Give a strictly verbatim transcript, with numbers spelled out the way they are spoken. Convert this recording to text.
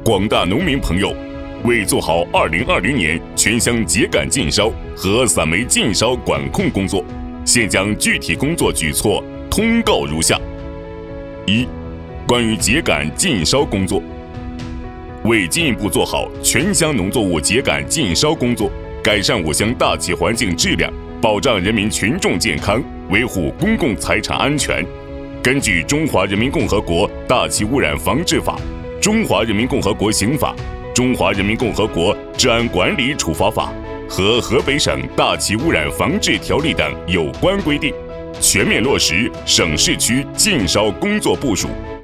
广大农民朋友，为做好二零二零年全乡秸秆禁烧和散煤禁烧管控工作，现将具体工作举措通告如下：一、关于秸秆禁烧工作，为进一步做好全乡农作物秸秆禁烧工作，改善我乡大气环境质量，保障人民群众健康，维护公共财产安全，根据《中华人民共和国大气污染防治法》、《中华人民共和国刑法》、《中华人民共和国治安管理处罚法》和河北省大气污染防治条例等有关规定，全面落实省市区禁烧工作部署，